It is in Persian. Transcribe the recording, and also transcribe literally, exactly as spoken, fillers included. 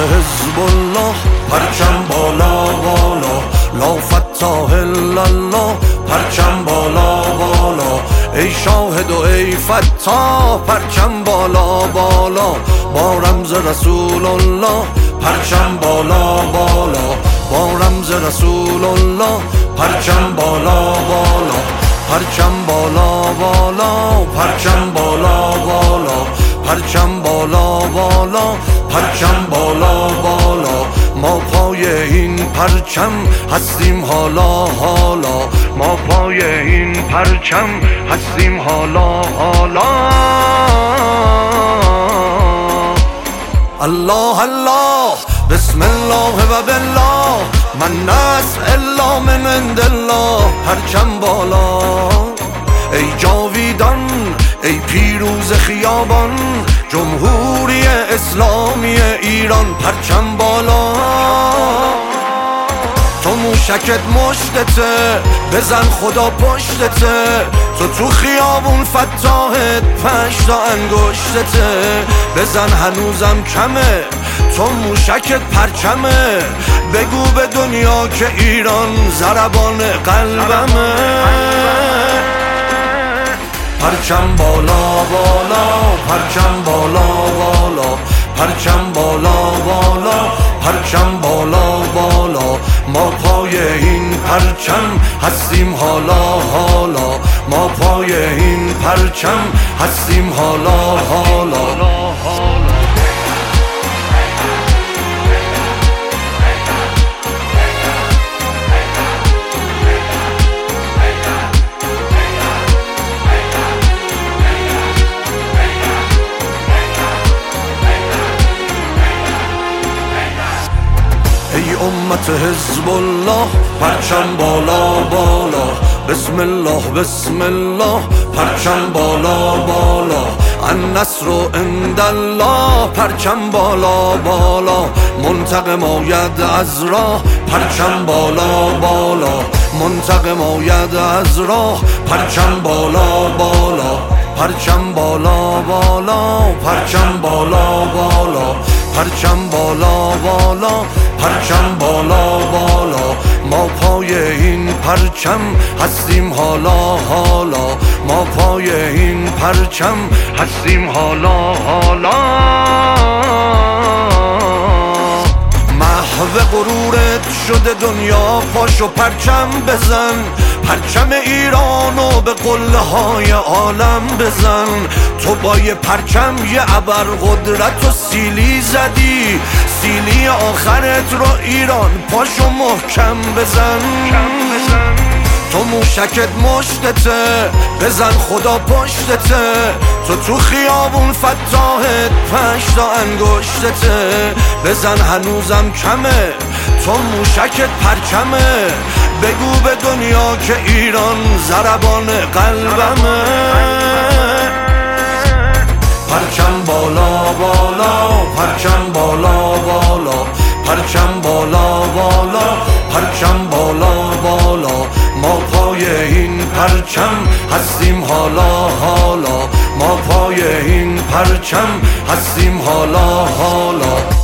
حزب الله، پرچم بالا بالا، لا فتاح الا الله، پرچم بالا بالا، ای شاهد و ای فتاح، پرچم بالا بالا، با رمز رسول الله، پرچم بالا بالا، با رمز رسول الله، پرچم بالا بالا، پرچم بالا بالا، پرچم بالا بالا، پرچم بالا بالا، پرچم بالا بالا، ما پای این پرچم هستیم حالا حالا، ما پای این پرچم هستیم حالا حالا. الله الله، بسم الله و بالله، من نصر الا من عند الله، پرچم بالا، ای جاویدان، ای پیروز خیابان، جمهوری اسلامی ایران، پرچم بالا. تو موشکت مشتته، بزن خدا پشتته، تو تو خیابون فتاحت پنج تا انگشتته، بزن هنوزم کمه، تو موشکت پرچمه، بگو به دنیا که ایران ضربان قلبمه. پرچم بالا بالا، پرچم بالا بالا، پرچم بالا بالا، پرچم بالا بالا، ما پای این پرچم هستیم حالا حالا، ما پای این پرچم هستیم حالا حالا. ای امت حزب الله، پرچم بالا بالا، بسم الله بسم الله، پرچم بالا بالا، النصر عند الله، پرچم بالا بالا، منتقم آید از راه، پرچم بالا بالا، منتقم آید از راه، پرچم بالا بالا، پرچم بالا بالا، پرچم بالا بالا، پرچم بالا بالا، پرچم بالا بالا، ما پای این پرچم هستیم حالا حالا، ما پای این پرچم هستیم حالا حالا. محو غرورت شده دنیا، پاشو پرچم بزن، پرچم ایرانو به قله های عالم بزن، تو با یه پرچم یه ابر قدرت و سیلی زدی، سیلی آخرت رو ایران، پاشو محکم بزن. تو موشکت مشتته، بزن خدا پشتته، تو تو خیابون فتاحت پنج تا انگشتته، بزن هنوزم کمه، تو موشکت پرچمه، بگو به دنیا که ایران ضربان قلبمه. پرچم بالا بالا، پرچم بالا بالا، پرچم بالا بالا، پرچم بالا بالا، ما پای این پرچم هستیم حالا حالا، ما پای این پرچم هستیم حالا حالا.